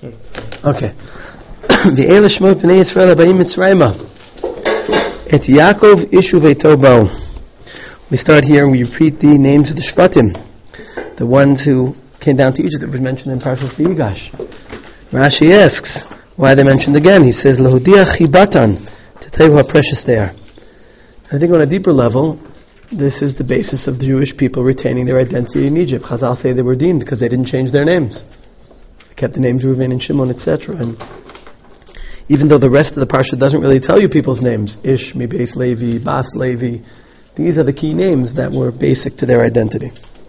Yes. Okay. V'ele shmot b'nei Yisrael habayim Mitzrayma. Et Yaakov ishu veito bo. We start here and we repeat the names of the Shvatim, the ones who came down to Egypt that was mentioned in Parashat Vayigash. Rashi asks why they're mentioned again. He says, Lahudia chibatan, to tell you how precious they are. And I think on a deeper level, this is the basis of the Jewish people retaining their identity in Egypt. Chazal say they were redeemed because they didn't change their names. They kept the names Reuven and Shimon, etc. And even though the rest of the parsha doesn't really tell you people's names, Ish, Mibeis Levi, Bas Levi, these are the key names that were basic to their identity.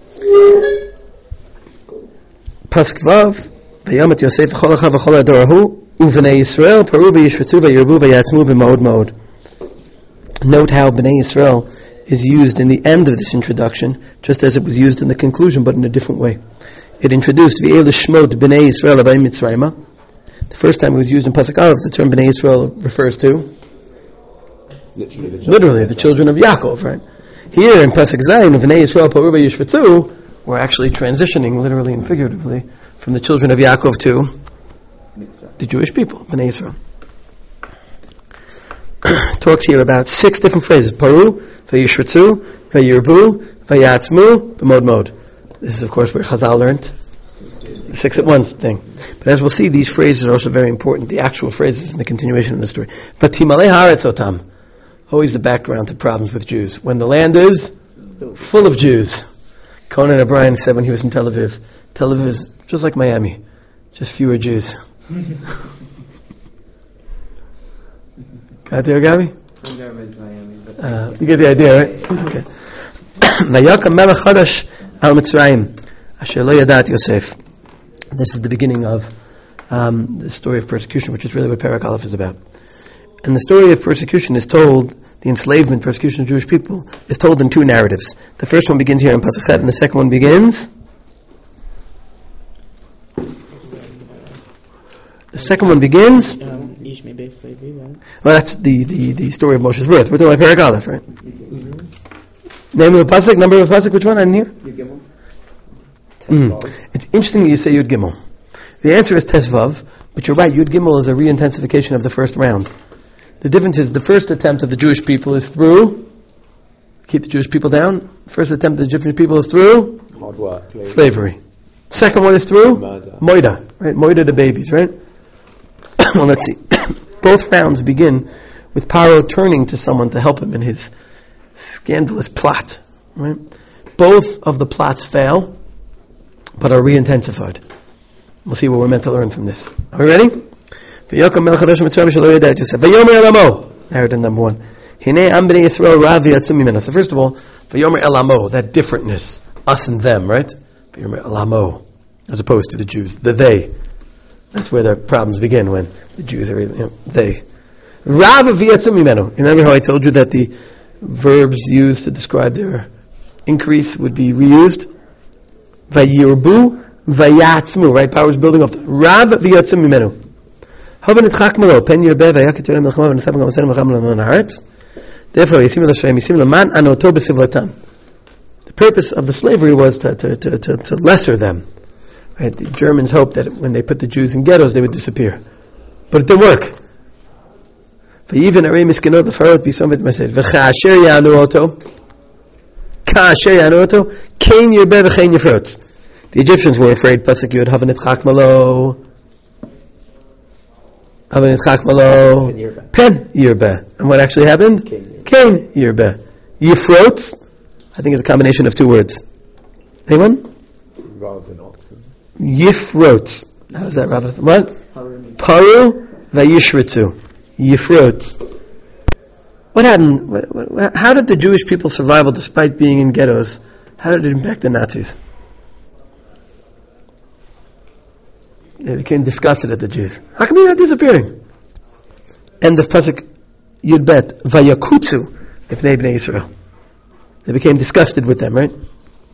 Pasuk Vav, Vayamat Yosef v'chol achav v'chol adorahu u'vnei Yisrael paru v'yishvetzu v'yirbu v'yatzmu b'mod mod. Note how Bnei Yisrael is used in the end of this introduction, just as it was used in the conclusion, but in a different way. It introduced V'el Shmot Bnei Yisrael Habayim Mitzrayma. The first time it was used in Pasuk Aleph, the term Bnei Yisrael refers to literally the children of Yaakov, right? Here in Pasuk Zayin, Bnei Yisrael Paru v'yishvetzu, we're actually transitioning literally and figuratively from the children of Yaakov to the Jewish people, Bnei Yisrael. Talks here about 6 different phrases: Paru, Vayishvetzu, Vayirbu, Vayatzmu, B'mod mod. This is, of course, where Chazal learned the 6 at once thing. But as we'll see, these phrases are also very important. The actual phrases in the continuation of the story. Vatimalei haaretz otam. Always the background to problems with Jews. When the land is full of Jews. Conan O'Brien said when he was in Tel Aviv is just like Miami, just fewer Jews. Got there, Gabi? You get the idea, right? Okay. Vayakam melech chadash al Mitzrayim asher lo yadat Yosef. This is the beginning of the story of persecution, which is really what Perek Aleph is about. And the story of persecution is told, the enslavement, persecution of Jewish people, is told in 2 narratives. The first one begins here in Pasuk Chet, and the second one begins... The second one begins... Well, that's the story of Moshe's birth. We're talking about Perek Aleph, right? Mm-hmm. Name of the Pasuk, number of the Pasuk, which one? I didn't hear? It's interesting that you say Yud Gimel. The answer is Tesvav, but you're right, Yud Gimel is a re-intensification of the first round. The difference is the first attempt of the Jewish people is through... Keep the Jewish people down. First attempt of the Egyptian people is through... Hard work. Slavery. Second one is through... Murder. Moida. Right? Moida the babies, right? Well, let's see. Both rounds begin with Paro turning to someone to help him in his scandalous plot. Right? Both of the plots fail, but are re-intensified. We'll see what we're meant to learn from this. Are we ready? V'yokam melech chadash mitzrayim shelo yadat Yosef. V'yomer elamo. Narrative number 1. Hinei am b'nei Yisrael rav v'yatzum mimeno. So first of all, v'yomer elamo, that differentness, us and them, right? V'yomer elamo, as opposed to the Jews, the they. That's where the problems begin, when the Jews are, they. Rav v'yatzum mimeno. Remember how I told you that the verbs used to describe their increase would be reused? Vayirbu, vayatzmu, right? Power is building off. Rav v'yatzum mimeno. Therefore, Yisim L'Shem, Yisim L'man Anoto B'Sivlatam. The purpose of the slavery was to lesser them. Right? The Germans hoped that when they put the Jews in ghettos, they would disappear. But it didn't work. V'yiven arei miskenot l'farot b'som v'tmaseh. V'cha'asher ya'anu oto. Ka'asher ya'anu oto. Kein yirbeh v'chein yifrot. The Egyptians were afraid. Pasuk Yud, Havan etchak malo. Havan etchak malo. Pen yirbeh. And what actually happened? Kein yirbeh. Yifrot, I think it's a combination of 2 words. Anyone? Yifrot. How is that, Rabbi? What? Paru vayishretzu. Yifrot. What happened? How did the Jewish people survive despite being in ghettos? How did it impact the Nazis? They became disgusted at the Jews. How come they're not disappearing? End of Pasuk Yud Bet. Vayakutsu B'nei Yisrael. They became disgusted with them, right?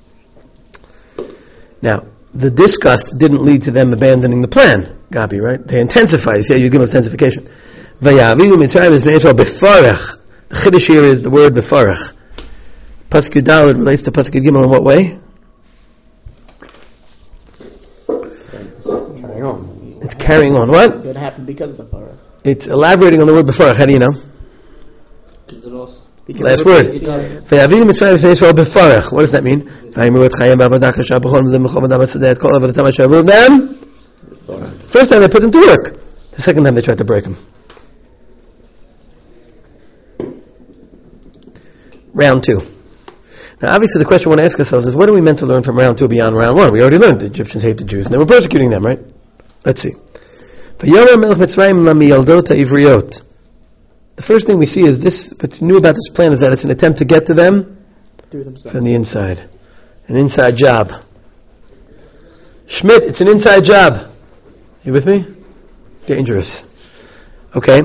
Now, the disgust didn't lead to them abandoning the plan, Gabi, right? They intensified. See how you give us intensification. Vayavidu Mitzrayim is Bnei Yisrael befarach. The Chiddush here is the word befarach. Pasuk Yud Daled relates to Pasuk Yud Gimel in what way? It's carrying on. What? It happened because of the parah. It's elaborating on the word before. How do you know? Last word. What does that mean? First time they put them to work. The second time they tried to break them. Round 2. Now obviously the question we want to ask ourselves is, what are we meant to learn from round 2 beyond round 1? We already learned the Egyptians hate the Jews and they were persecuting them, right? Let's see. The first thing we see is this, what's new about this plan is that it's an attempt to get to them Through themselves. from the inside. An inside job. Schmidt, it's an inside job. You with me? Dangerous. Okay.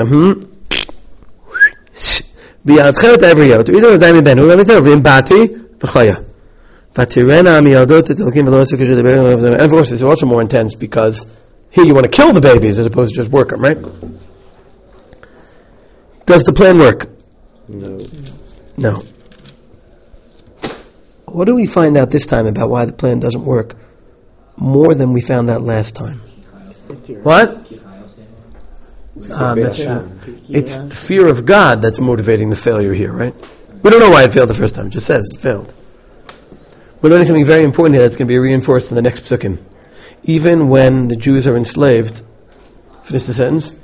ביעדכם את העבריות, ואיתו ודאי מבנו, וגם איתו, ואם באתי, וחיה. ותראינה מילדות את אלוקים ולא עשו כשדבר, and of course it's also more intense because here you want to kill the babies as opposed to just work them, right? Does the plan work? No. What do we find out this time about why the plan doesn't work more than we found out last time? What? That's true. It's the fear of God that's motivating the failure here, right? We don't know why it failed the first time. It just says it failed. We're learning something very important here that's going to be reinforced in the next psukim. Even when the Jews are enslaved, finish the sentence.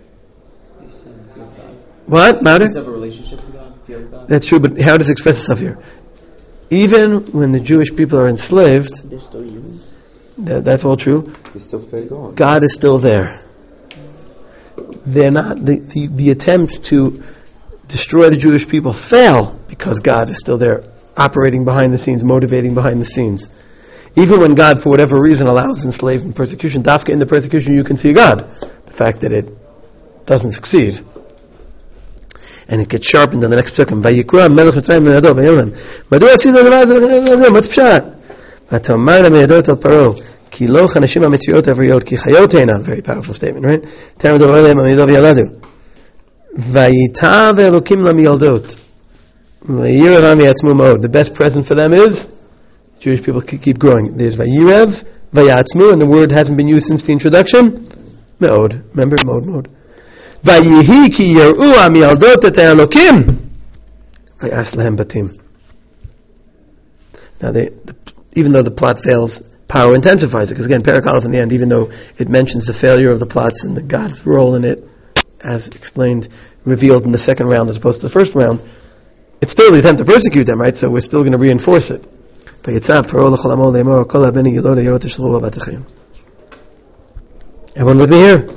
What? Matter? Have a relationship with God, fear of God. That's true, but how does it express itself here? Even when the Jewish people are enslaved, They're still humans. that's all true. It's still fair going. God is still there. They're not the attempts to destroy the Jewish people fail because God is still there, operating behind the scenes, motivating behind the scenes. Even when God, for whatever reason, allows enslavement and persecution, dafka in the persecution you can see God. The fact that it doesn't succeed. And it gets sharpened in the next psukim. Vayikra melech Mitzrayim b'yado v'yilem. Madua tzidor levad what's pshat? V'tomar meyadot al paro. Ki lo chanashim ha'mitzviyot avriyot ki chayot eina. Very powerful statement, right? Teram dov olem ha'miyadov yaladu. Vayitav elokim lamiyaldot. Vayirav ha'miyatzmu ma'od. The best present for them is Jewish people keep growing. There's vayirev, vayatzmu, and the word hasn't been used since the introduction. Me'od. Remember? Mode. Vayihi ki yeru ha'miyaldot et ha'elokim. Vayas lahem batim. Now, even though the plot fails, power intensifies it. Because again, Perek Aleph in the end, even though it mentions the failure of the plots and the God's role in it, as explained, revealed in the second round as opposed to the first round, it's still the attempt to persecute them, right? So we're still going to reinforce it. Everyone with me here?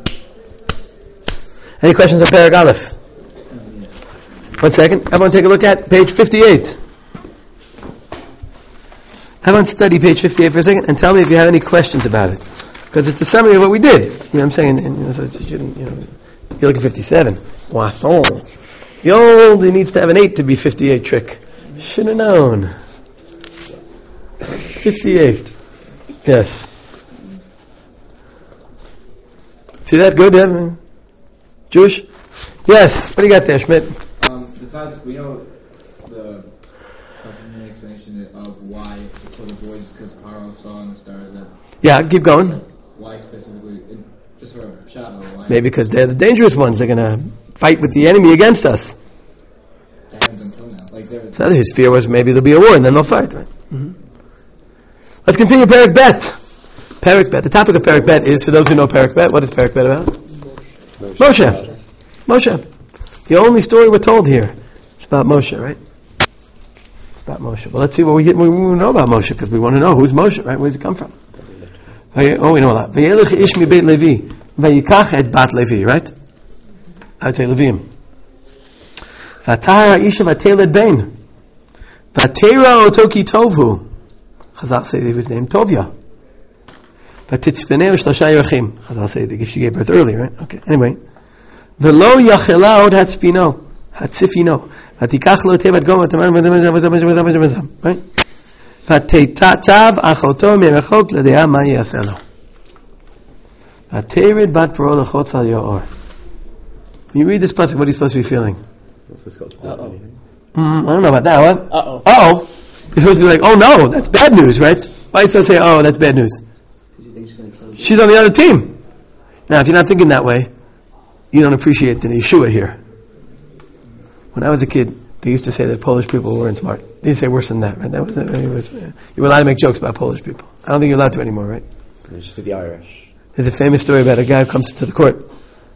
Any questions on Perek Aleph? 1 second. Everyone take a look at page 58. Everyone study page 58 for a second and tell me if you have any questions about it. Because it's a summary of what we did. You know what I'm saying? And, so it's, you look at 57. Poisson. He only needs to have an 8 to be 58 trick. Should have known. 58. Yes. See that? Good, yeah? Jewish? Yes. What do you got there, Schmidt? Besides, we know the continuing explanation of why it's for the boys, because Paro saw in the stars that. Yeah, keep going. Why specifically? Just for a shadow. Why? Maybe because they're the dangerous ones. They're going to fight with the enemy against us. They haven't until now. So his fear was maybe there'll be a war and then they'll fight, right? Mm-hmm. Let's continue Perek Bet. Perek Bet. The topic of Perek Bet is, for those who know Perek Bet, what is Perek Bet about? Moshe. The only story we're told here. It's about Moshe, right? It's about Moshe. Well, let's see what we know about Moshe, because we want to know who's Moshe, right? Where does he come from? Oh, we know a lot. Vayelech ish mi beit Levi, vayikach et bat Levi, right? I would say Leviim. Vatara isha vateled bein. Vatera otoki tovhu. Chazal say he was named Tovia. Vatitzpeneu shlosha yerachim. Chazal say she gave birth early, right? Okay. Anyway, velo yachela od hatzpino, hatzifino. Vatikach lo tevat goma tamar right? Vatetav achoto merachok ledea ma yaselo. Vaterid bat paro lechotz al yaor. When you read this pasuk, what are you supposed to be feeling? What's this got to do with anything? I don't know about that. What? Uh-oh. You're supposed to be like, oh no, that's bad news, right? Why are you supposed to say, oh, that's bad news? She's on the other team. Now, if you're not thinking that way, you don't appreciate the Yeshua here. When I was a kid, they used to say that Polish people weren't smart. They used to say worse than that, right? You were allowed to make jokes about Polish people. I don't think you're allowed to anymore, right? It's just the Irish. There's a famous story about a guy who comes to the court,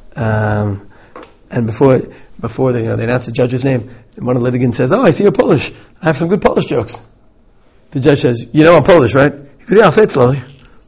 and before they announce the judge's name, and one of the litigants says, "Oh, I see you're Polish. I have some good Polish jokes." The judge says, "You know I'm Polish, right?" He goes, "Yeah, I'll say it slowly."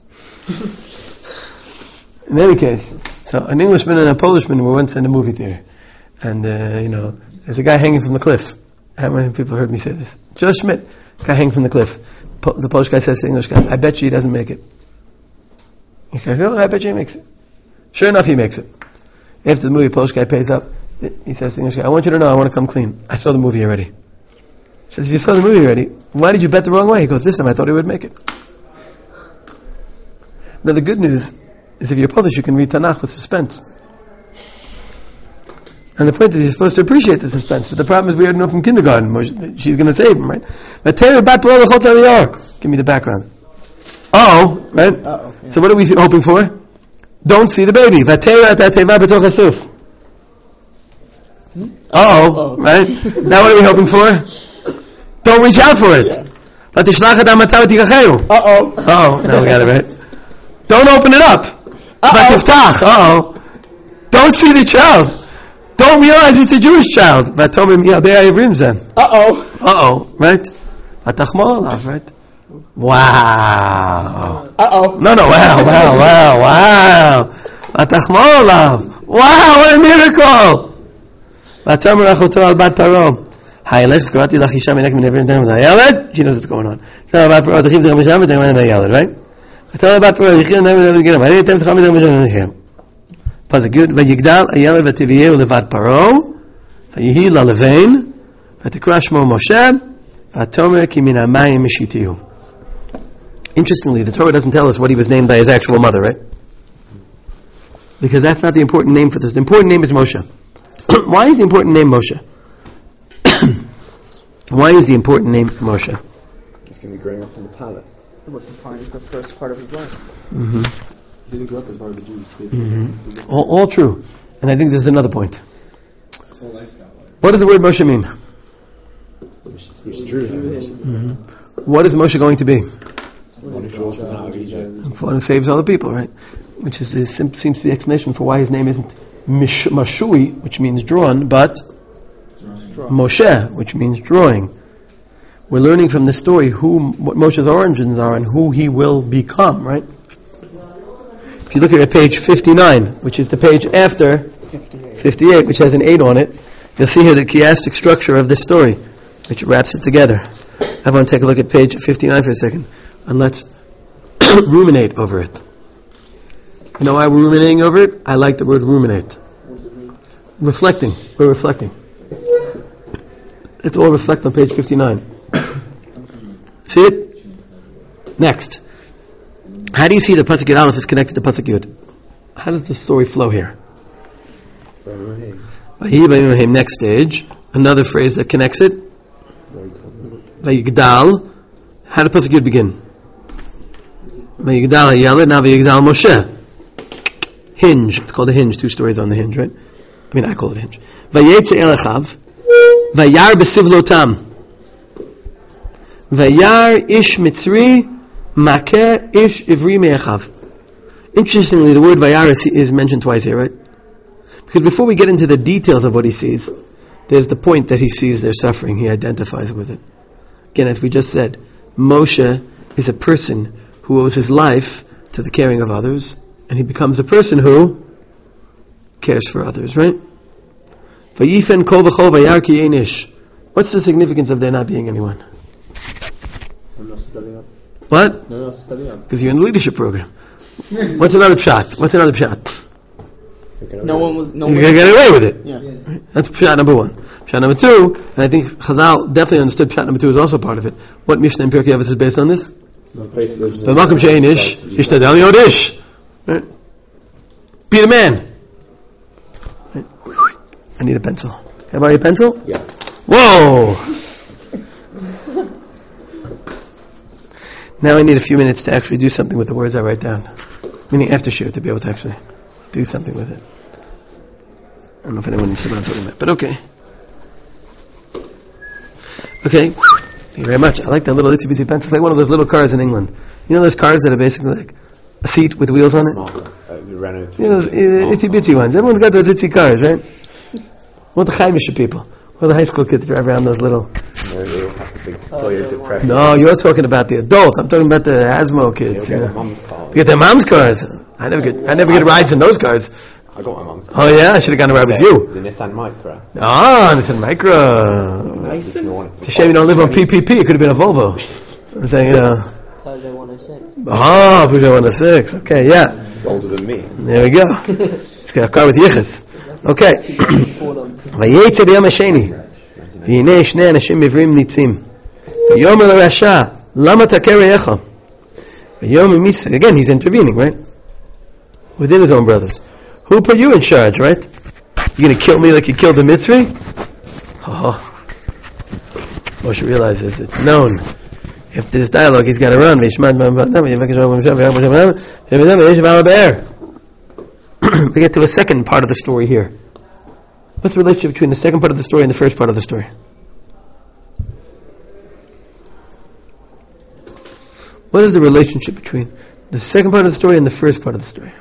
In any case, so an Englishman and a Polishman were once in a movie theater, and there's a guy hanging from the cliff. How many people heard me say this? Joe Schmidt, guy hanging from the cliff. The Polish guy says to the English guy, "I bet you he doesn't make it." He goes, "No, I bet you he makes it." Sure enough, he makes it. After the movie, the Polish guy pays up. He says to the English guy, "I want you to know, I want to come clean. I saw the movie already." He says, "If you saw the movie already, why did you bet the wrong way?" He goes, "This time I thought he would make it." Now the good news is if you're Polish, you can read Tanakh with suspense. And the point is, you're supposed to appreciate the suspense. But the problem is, we already know from kindergarten, she's going to save him, right? Give me the background. Oh, right? Uh-oh. Yeah. So what are we hoping for? Don't see the baby. Uh-oh, right? Now what are we hoping for? Don't reach out for it. Uh-oh. Oh, now we got it right. Don't open it up. Uh-oh. Don't see the child. Don't realize it's a Jewish child. Uh-oh, right? Right? Wow. Uh-oh. No, wow. Wow, what a miracle. She knows what's going on. Right? Pasuk Vayigdal Hayeled v'Tiviyeu levad Paro Vayihi lalevein v'Tikra Shmo Moshe v'Atomer ki min hamayim mishitihu. Interestingly, the Torah doesn't tell us what he was named by his actual mother, right? Because that's not the important name for this. The important name is Moshe. Why is the important name Moshe? Why is the important name Moshe? He's going to be growing up in the palace. The first part of his life. Mm-hmm. He didn't grow up as part of the Jews. Mm-hmm. All true. And I think there's another point. Whole lifestyle. What does the word Moshe mean? He's true. Mm-hmm. What is Moshe going to be? One who draws them out of Egypt. One who saves other people, right? Which seems to be the explanation for why his name isn't Mashui, which means drawn, but Moshe, which means drawing. We're learning from this story what Moshe's origins are and who he will become, right? If you look at page 59, which is the page after 58, which has an 8 on it, you'll see here the chiastic structure of this story, which wraps it together. Everyone take a look at page 59 for a second, and let's ruminate over it. You know why we're ruminating over it? I like the word ruminate. Reflecting. We're reflecting. Let's all reflect on page 59. See it? Next. How do you see the Pasuk Yud Aleph is connected to Pasuk Yud? How does the story flow here? Next stage. Another phrase that connects it. Vayigdal. How did Pasuk Yud begin? Vayigdal Hayeled, now Vayigdal Moshe. Hinge. It's called a hinge. 2 stories on the hinge, right? I mean, I call it a hinge. Vayetze el Achav. Vayar besivlotam. Vayar ish mitzri. Makeh ish ivri me'achav. Interestingly, the word Vayar is mentioned twice here, right? Because before we get into the details of what he sees, there's the point that he sees their suffering. He identifies with it. Again, as we just said, Moshe is a person who owes his life to the caring of others, and he becomes a person who cares for others, right? Vayifen kol v'chol vayar ki ein ish. What's the significance of there not being anyone? What? Because you're in the leadership program. What's another pshat? No one was. He's going to get away with it. Yeah. That's pshat number 1. Pshat number 2, and I think Chazal definitely understood pshat number 2 is also part of it. What Mishnah and Pirkei Avos is based on this? B'makom she'ein ish, ishtadel yod ish. Right? Be the man. Right? I need a pencil. Can I borrow your pencil? Yeah. Whoa! Now I need a few minutes to actually do something with the words I write down. Meaning after shir, to be able to actually do something with it. I don't know if anyone knows what I'm talking about, but okay. Okay, thank you very much. I like that little itsy bitsy pencil. It's like one of those little cars in England. You know those cars that are basically like a seat with wheels on it? Renault. You know those itsy bitsy ones. Everyone's got those itsy cars, right? What the Chaimisha people? What the high school kids drive around those little... They all have the big Toyota Prep. No, you're talking about the adults. I'm talking about the Asmo kids. They'll You get know. their mum's car. They get their mom's cars. I never get rides in those cars. I got my mum's car. Oh yeah, I should have gone a ride with you. It's a Nissan Micra. Ah, it's a Micro. It's It's a shame you don't live on PPP. It could have been a Volvo. I'm saying, you know. Peugeot 106. Ah, Peugeot 106. Okay, yeah. It's older than me. There we go. It's got a car with yichus. Okay. Vayetzer yom hasheni. V'hinei shnei anashim ivrim nitzim. V'yomer l'rasha. Lama takeh re'echa. V'yomer misah. Again, he's intervening, right? Within his own brothers. Who put you in charge, right? You gonna kill me like you killed the Mitzri? Oh. Moshe realizes it's known. If there's dialogue, he's got to run. We get to a second part of the story here. What's the relationship between the second part of the story and the first part of the story? What is the relationship between the second part of the story and the first part of the story?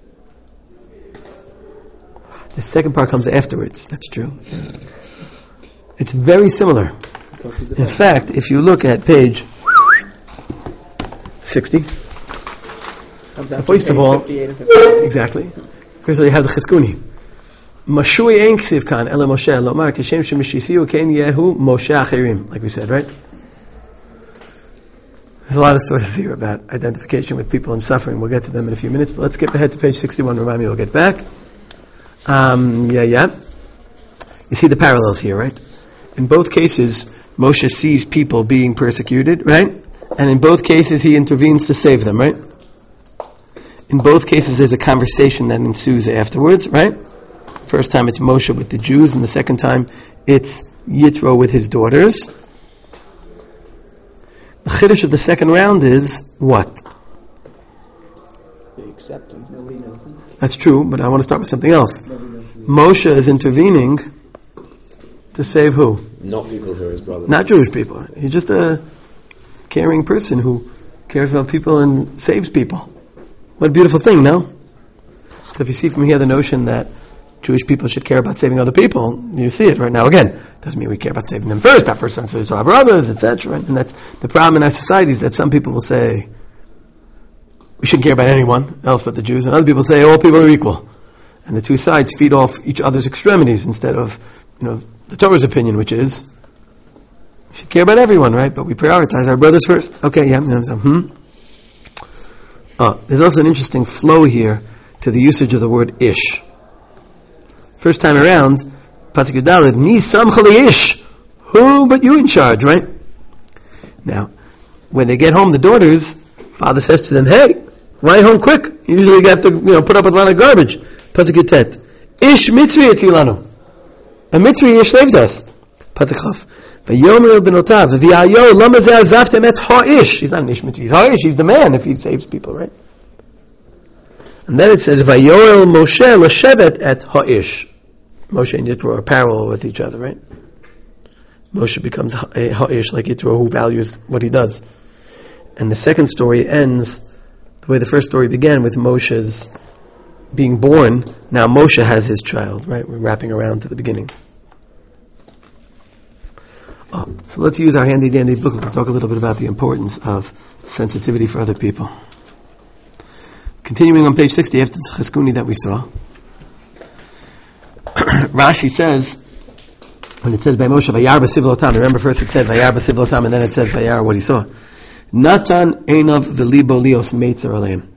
The second part comes afterwards. That's true. It's very similar. In fact, if you look at page 60, so first of all, exactly. First of all, you have the Chizkuni. Mashui ein ksiv kan ela Moshe lomar kashem shemishisiu ken yehu Moshe achirim, like we said, right? There's a lot of sources here about identification with people in suffering. We'll get to them in a few minutes, but let's skip ahead to page 61. Remind me, we'll get back. You see the parallels here, right? In both cases, Moshe sees people being persecuted, right? And in both cases, he intervenes to save them, right? In both cases, there's a conversation that ensues afterwards, right? First time it's Moshe with the Jews, and the second time it's Yitro with his daughters. The chiddush of the second round is what? They accept him. Nobody knows him. That's true, but I want to start with something else. Moshe is intervening to save who? Not people who are his brothers. Not Jewish people. He's just a caring person who cares about people and saves people. What a beautiful thing, no? So if you see from here the notion that Jewish people should care about saving other people, you see it right now. Again, doesn't mean we care about saving them first. Our first first to our brothers, etc. And that's the problem in our society, is that some people will say we shouldn't care about anyone else but the Jews, and other people say all people are equal. And the two sides feed off each other's extremities instead of, the Torah's opinion, which is we should care about everyone, right? But we prioritize our brothers first. Okay, yeah. There's also an interesting flow here to the usage of the word ish. First time around, Pasuk Yudalid, Mi samcha ish. Who but you in charge, right? Now, when they get home, the daughters, father says to them, hey, ride home quick. Usually you have to, put up with a lot of garbage. Pasuk Yutet, Ish mitzri etilanu. A mitzri ish saved us. Pasuk Chaf. Vayomer benotav, v'yayo lama zeh azavtem et ha-ish. He's not an ish mitzri, he's ha-ish, he's the man if he saves people, right? And then it says, Vayoel Moshe l'shevet et ha-ish. Moshe and Yitro are parallel with each other, right? Moshe becomes a ha-ish like Yitro, who values what he does. And the second story ends the way the first story began, with Moshe's being born. Now Moshe has his child, right? We're wrapping around to the beginning. So let's use our handy dandy booklet to talk a little bit about the importance of sensitivity for other people. Continuing on page 60, after the Chizkuni that we saw, Rashi says, when it says by Moshe, Vayar b'sivlotam, remember first it said Vayar b'sivlotam, and then it says Vayar what he saw. Natan einav v'libo lios meitzer aleim.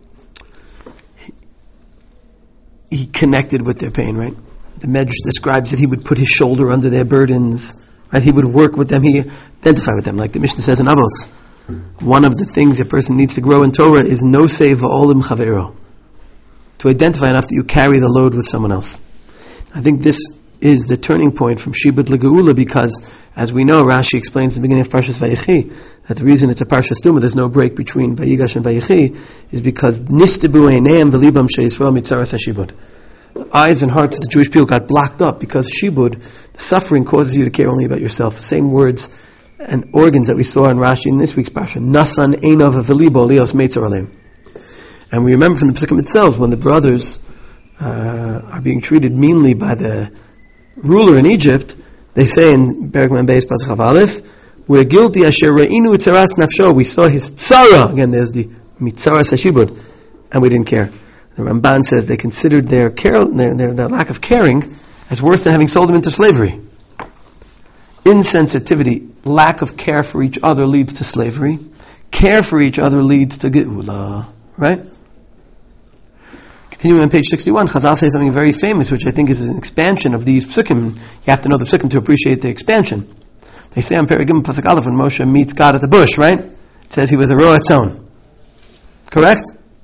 He connected with their pain, right? The Medrash describes that he would put his shoulder under their burdens, right? He would work with them, he identified with them, like the Mishnah says in Avos. One of the things a person needs to grow in Torah is nosei v'olim chavero, to identify enough that you carry the load with someone else. I think this is the turning point from Shibud Legeula, because, as we know, Rashi explains in the beginning of Parshas Vayechi, that the reason it's a Parshas Tumah, there's no break between Vayigash and Vayechi, is because Nistabu Eineim V'Libam She'Yisrael Mitzaras HaShibud. The eyes and hearts of the Jewish people got blocked up because Shibud, the suffering, causes you to care only about yourself. The same words and organs that we saw in Rashi in this week's Parsha. Nasan Einav V'Libo Lios Meitzar Aleim. And we remember from the Pesukim themselves, when the brothers are being treated meanly by the ruler in Egypt, they say in Perek Mem Beis Pasuk Chav Aleph, we're guilty asher re'inu tzaras nafsho. We saw his tzara. Again, there's the mitzaras hashibud, and we didn't care. The Ramban says they considered their lack of caring as worse than having sold him into slavery. Insensitivity, lack of care for each other leads to slavery. Care for each other leads to geula. Right? Continuing on page 61, Chazal says something very famous, which I think is an expansion of these psukim. You have to know the psukim to appreciate the expansion. They say on Perigim Pasuk Aleph, when Moshe meets God at the bush, right? It says he was a roa tzon. Correct?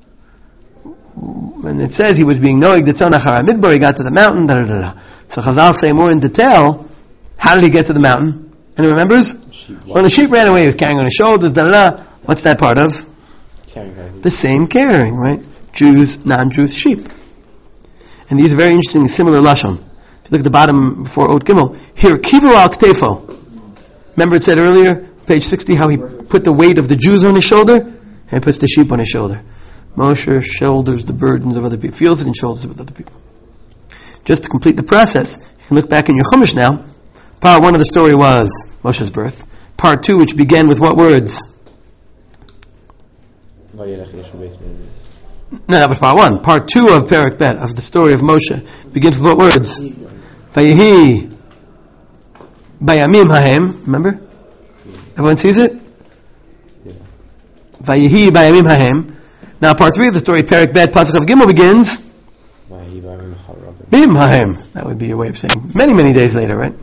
And it says he was being noig the tzon achar midbar. He got to the mountain. Da, da, da, da. So Chazal say more in detail. How did he get to the mountain? Anyone remembers? When the sheep ran away, he was carrying on his shoulders. Da, da, da. What's that part of? The same caring, right? Jews, non-Jews, sheep. And these are very interesting, similar lashon. If you look at the bottom before Ot Gimel, here, kivu al ktefo. Remember it said earlier, page 60, how he put the weight of the Jews on his shoulder, and he puts the sheep on his shoulder. Moshe shoulders the burdens of other people, feels it and shoulders it with other people. Just to complete the process, you can look back in your Chumash now. Part 1 of the story was Moshe's birth. Part 2, which began with what words? No, that was part 1. Part 2 of Perek Bet, of the story of Moshe, begins with what words? Vayehi bayamim hahem. Remember? Everyone sees it? Vayehi bayamim hahem. Now part 3 of the story, Perek Bet, Pasuk of Gimel begins. Bim hahem. That would be a way of saying many, many days later, right?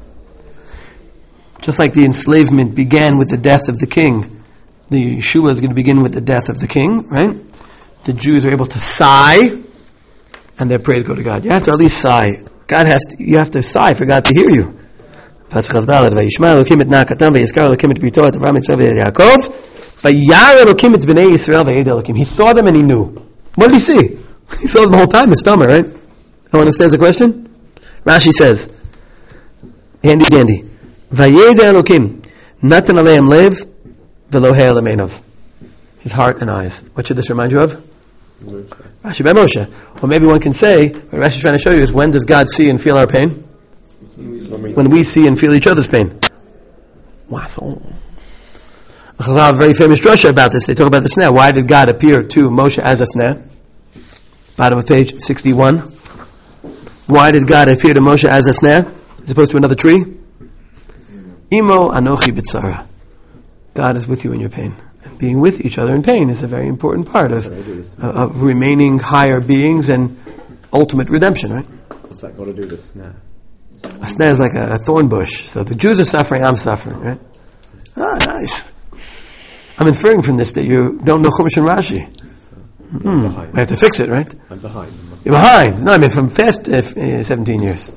Just like the enslavement began with the death of the king, the Yeshua is going to begin with the death of the king, right? The Jews are able to sigh, and their praise go to God. You have to at least sigh. You have to sigh for God to hear you. Pasuk Chav Daled, Vayishma Elokim et Na'akatam, Vayiskar Elokim et Brito et Avram et Tzava et Yaakov, Vayar Elokim et Bnei Yisrael Vayed Elokim. He saw them and he knew. What did he see? He saw them the whole time, his stomach, right? No one understands the question? Rashi says, handy dandy, Vayed Elokim, Natan Aleim Lev, Velo Hei Alemenov. His heart and eyes. What should this remind you of? Rashi by Moshe. Or maybe one can say, what Rashi is trying to show you is, when does God see and feel our pain? When we see and feel each other's pain. Chazal have a very famous drasha about this. They talk about the sneh. Why did God appear to Moshe as a sneh? Bottom of page 61. Why did God appear to Moshe as a sneh, as opposed to another tree? Imo anochi b'tzara. God is with you in your pain. Being with each other in pain is a very important part of remaining higher beings and ultimate redemption, right? What's that got to do with snare? A snare is like a thorn bush. So the Jews are suffering, I'm suffering, right? Ah, nice. I'm inferring from this that you don't know Chumash and Rashi. We have to fix it, right? I'm behind. You're behind. No, I mean from past 17 years.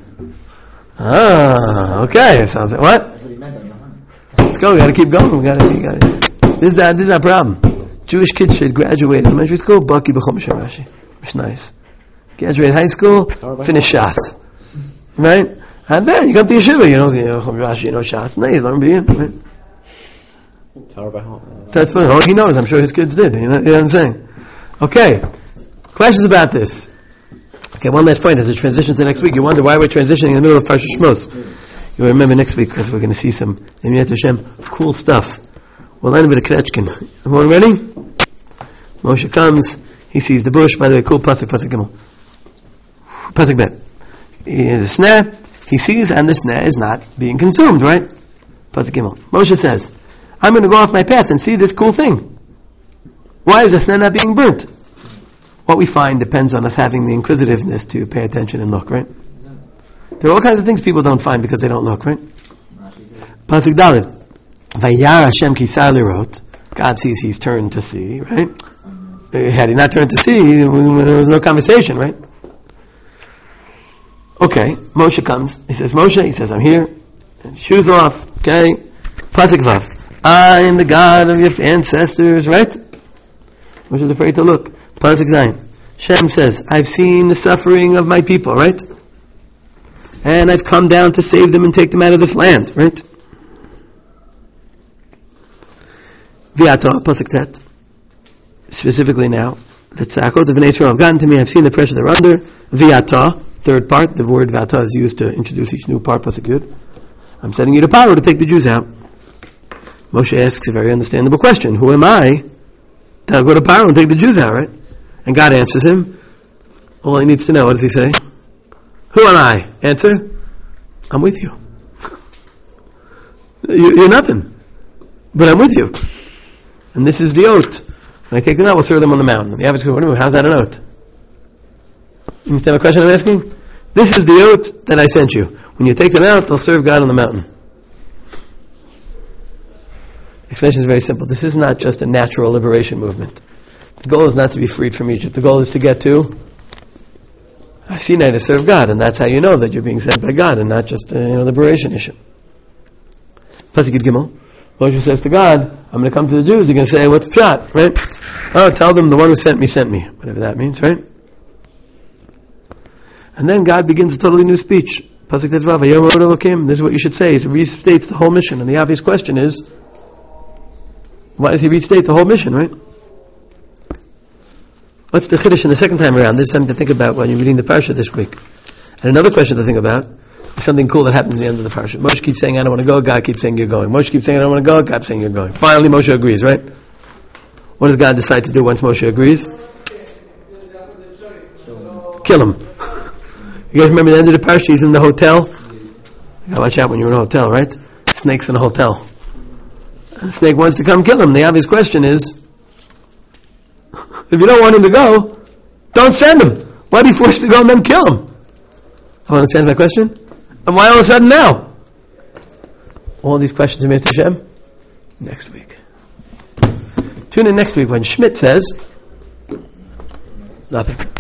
Ah, okay. Sounds like, what? That's what he meant, I'm behind. Let's go. We got to keep going. This is our problem. Jewish kids should graduate elementary school, Baki b'Chumash and Rashi. It's nice. Graduate high school, finish Shas. Right? And then you come to yeshiva, you know Chumash Rashi, you know Shas. Nice, learn being, right? That's what all he knows. I'm sure his kids did. You know what I'm saying? Okay. Questions about this? Okay, one last point as a transition to next week. You wonder why we're transitioning in the middle of Parshat Shmos. You'll remember next week because we're going to see some Emiyat Hashem cool stuff. We'll end with a Kretchkin. Everyone ready? Moshe comes. He sees the bush. By the way, cool Pasuk Gimel. Pasuk Bet. He has a snare. He sees, and the snare is not being consumed, right? Pasuk Gimel. Moshe says, I'm going to go off my path and see this cool thing. Why is the snare not being burnt? What we find depends on us having the inquisitiveness to pay attention and look, right? There are all kinds of things people don't find because they don't look, right? Pasuk Daled. Vayar Hashem kisar lirot. God sees he's turned to see, right? Had he not turned to see, there was no conversation, right? Okay, Moshe comes. He says, Moshe, he says, I'm here. And shoes off. Okay. Pasuk Vav. I am the God of your ancestors, right? Moshe is afraid to look. Pasuk Zayin. Shem says, I've seen the suffering of my people, right? And I've come down to save them and take them out of this land, right? V'ato, Pasuk Tet. Specifically now, the tzakot of Bnei Yisrael have gotten to me, I've seen the pressure they're under. V'ato, third part, the word v'ato is used to introduce each new part, Pasuk Yud. I'm sending you to Paro to take the Jews out. Moshe asks a very understandable question. Who am I to go to Paro and take the Jews out, right? And God answers him. All he needs to know, what does he say? Who am I? Answer, I'm with you. You're nothing. But I'm with you. And this is the oath. When I take them out, we'll serve them on the mountain. The average question, how's that an oath? You understand the question I'm asking? This is the oath that I sent you. When you take them out, they'll serve God on the mountain. Explanation is very simple. This is not just a natural liberation movement. The goal is not to be freed from Egypt. The goal is to get to Sinai to serve God, and that's how you know that you're being sent by God and not just a liberation issue. Pasuk Gimel. Moshe says to God, I'm going to come to the Jews. They're going to say, what's the shot, right? Oh, tell them the one who sent me, whatever that means, right? And then God begins a totally new speech. Pasuk Tetvav, this is what you should say. He restates the whole mission, and the obvious question is, why does he restate the whole mission, right? What's the chiddush in the second time around? There's something to think about when you're reading the parsha this week. And another question to think about is something cool that happens at the end of the parsha. Moshe keeps saying, I don't want to go. God keeps saying, you're going. Moshe keeps saying, I don't want to go. God saying, you're going. Finally, Moshe agrees, right? What does God decide to do once Moshe agrees? Kill him. You guys remember the end of the parsha? He's in the hotel. You gotta watch out when you're in a hotel, right? Snake's in a hotel. And the snake wants to come kill him. The obvious question is, if you don't want him to go, don't send him. Why be forced to go and then kill him? I understand my question? And why all of a sudden now? All these questions are Mir Hashem next week. Tune in next week when Schmidt says nothing.